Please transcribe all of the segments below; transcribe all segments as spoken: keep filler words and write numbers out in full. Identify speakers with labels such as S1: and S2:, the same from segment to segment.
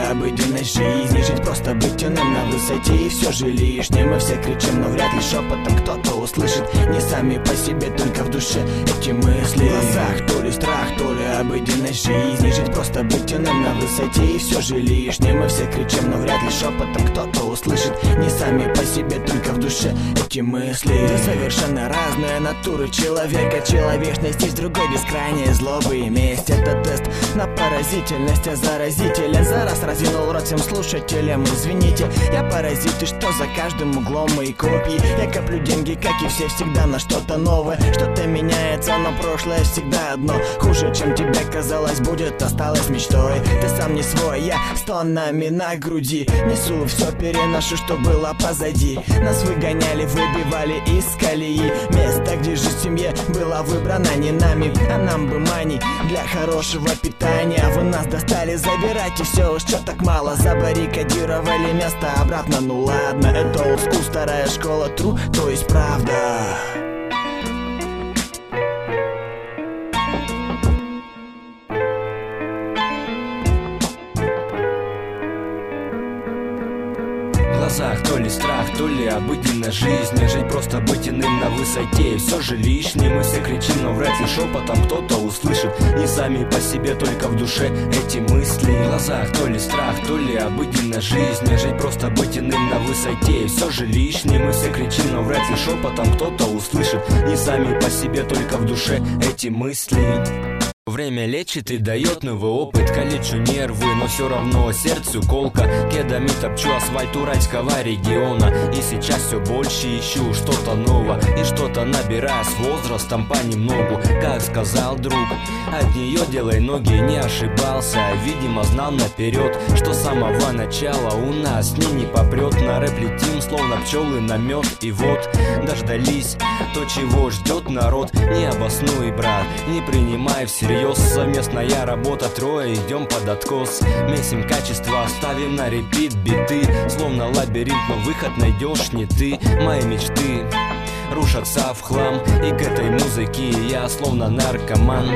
S1: обыденной жизни. Жить просто быть иным на высоте и все же лишнее. Мы все кричим, но вряд ли шепотом кто-то услышит. Не сами по себе, только в душе эти мысли. В глазах то ли страх, то ли обыденной жизни. Жить просто быть иным на высоте и все же лишнее. Мы все кричим, но вряд ли шепотом кто-то услышит. Не сами по себе, только в душе эти мысли. Две совершенно разные натуры человека. Человечность есть другой, бескрайняя злобы и месть. Это тест на поразительность, а заразителя. За раз разинул рот всем слушателям. Извините, я паразит, и что за каждым углом мои копии. Я коплю деньги, как и все, всегда на что-то новое. Что-то меняется, но прошлое всегда одно. Хуже, чем тебе казалось, будет, осталось мечтой. Ты сам не свой, я с тоннами на груди. Несу все, переношу, что было позади. Нас выгоняли, выбивали из колеи. Место, где жизнь в семье была выбрана не нами, а нам бы мани для хорошего питания. Вы нас достали, забирайте все, уж что так мало. Забаррикадировали место обратно, ну ладно. Это олдскул, старая школа, true, то есть правда.
S2: В глазах то ли страх, то ли обыденная жизнь. Жить просто быть иным на высоте и все же лишнее. Мы все кричим, но вряд ли шепотом кто-то услышит. Не сами по себе, только в душе эти мысли. В глазах то ли страх, то ли обыденная жизнь. Жить просто быть иным на высоте и все же лишнее. Мы все кричим, но вряд ли шепотом кто-то услышит. Не сами по себе, только в душе эти мысли. Время лечит и дает новый опыт. Калечу нервы, но все равно сердцу колка. Кедами топчу асфальт уральского региона. И сейчас все больше ищу что-то новое. И что-то набираю с возрастом понемногу. Как сказал друг, от нее делай ноги, не ошибался. Видимо знал наперед, что с самого начала у нас с ней не попрет. На рэп летим, словно пчелы на мед. И вот дождались то, чего ждет народ. Не обоснуй, брат, не принимай всерьез. Совместная работа, трое идем под откос. Месим качество, ставим на репит биты. Словно лабиринт, но выход найдешь не ты. Мои мечты рушатся в хлам. И к этой музыке я словно наркоман.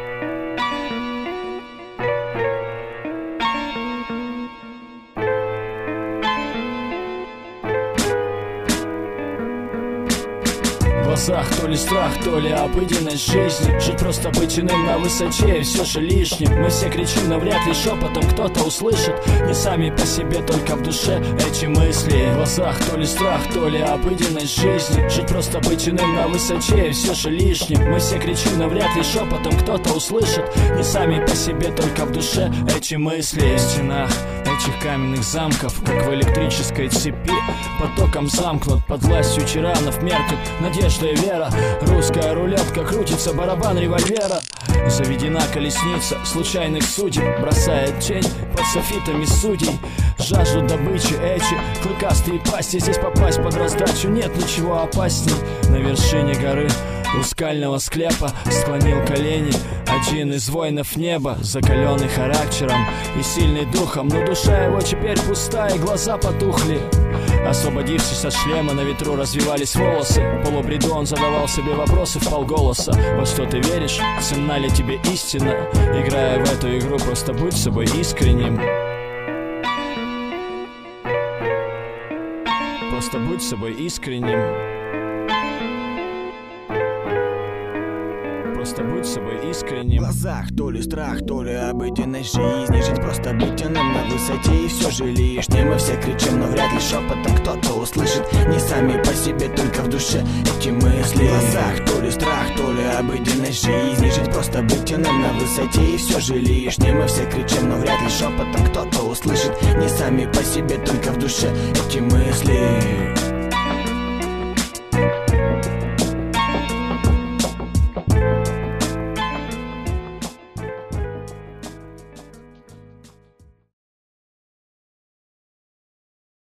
S3: В глазах то ли страх, то ли обыденность жизни. Жить просто быть иным на высоте и все же лишним. Мы все кричим, но вряд ли шепотом кто-то услышит. Не сами по себе, только в душе эти мысли. В глазах то ли страх, то ли обыденность жизни. Жить просто быть иным на высоте и все же лишним. Мы все кричим, но вряд ли шепотом кто-то услышит. Не сами по себе, только в душе эти мысли. В стенах этих каменных замков, как в электрической цепи, потоком замкнут, под властью тиранов меркнут надежда и вера. Русская рулетка, крутится барабан револьвера. Заведена колесница случайных судеб, бросает тень под софитами судей. Жаждут добычи эти клыкастые пасти. Здесь попасть под раздачу нет ничего опасней. На вершине горы у скального склепа склонил колени один из воинов неба, закаленный характером и сильный духом. Но душа его теперь пустая, глаза потухли. Освободившись от шлема, на ветру развивались волосы. В полубреду он задавал себе вопросы вполголоса. Во что ты веришь? Ценна ли тебе истина? Играя в эту игру, просто будь собой искренним. Просто будь собой искренним. Просто будь собой искренним.
S1: В глазах то ли страх, то ли обыденность жизни. Жить просто быть иным на высоте и все же лишнее. Мы все кричим, но вряд ли шепотом кто-то услышит. Не сами по себе, только в душе эти мысли. В глазах то ли страх, то ли обыденность жизни. Жить просто быть иным на высоте и все же лишнее. Мы все кричим, но вряд ли шепотом кто-то услышит. Не сами по себе, только в душе эти мысли.